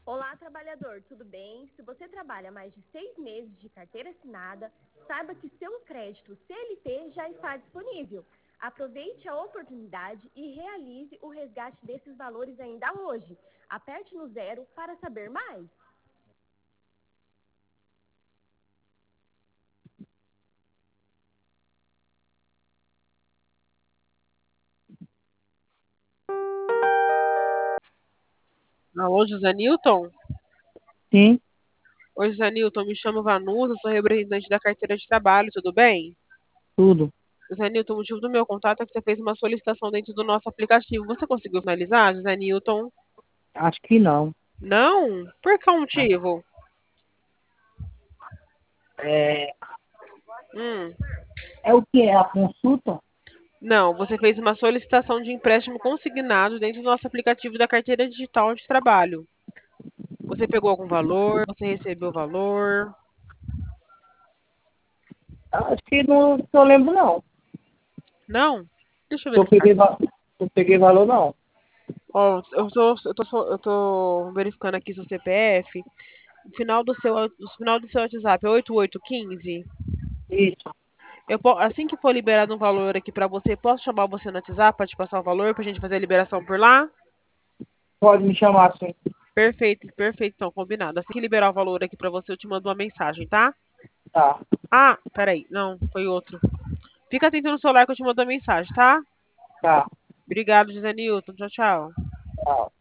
Olá, trabalhador, tudo bem? Se você trabalha mais de 6 meses de carteira assinada, saiba que seu crédito CLT já está disponível. Aproveite a oportunidade e realize o resgate desses valores ainda hoje. Aperte no 0 para saber mais. Alô, José Newton? Sim, Oi, José Newton, me chamo Vanusa, sou representante da carteira de trabalho, tudo bem? tudo. José Newton, o motivo do meu contato é que você fez uma solicitação dentro do nosso aplicativo. Você conseguiu finalizar, José Newton? Acho que não. Não? Por qual motivo? É, Hum, é o que é a consulta? não, você fez uma solicitação de empréstimo consignado dentro do nosso aplicativo da carteira digital de trabalho. Você pegou algum valor? Você recebeu valor? Acho que não lembro, não. Não? Deixa eu Se eu verificar. peguei, se eu peguei valor, não. Ó, eu tô verificando aqui seu CPF. O final do seu WhatsApp é 8815. Isso. Assim que for liberado um valor aqui pra você, posso chamar você no WhatsApp pra te passar o valor pra gente fazer a liberação por lá? Pode me chamar assim. Perfeito, perfeito, então, combinado. Assim que liberar o valor aqui pra você, eu te mando uma mensagem, tá? Tá, Ah, peraí, não, foi outro. Fica atento no celular que eu te mando a mensagem, tá? tá. Obrigado, José Newton. Tchau, tchau. Tá.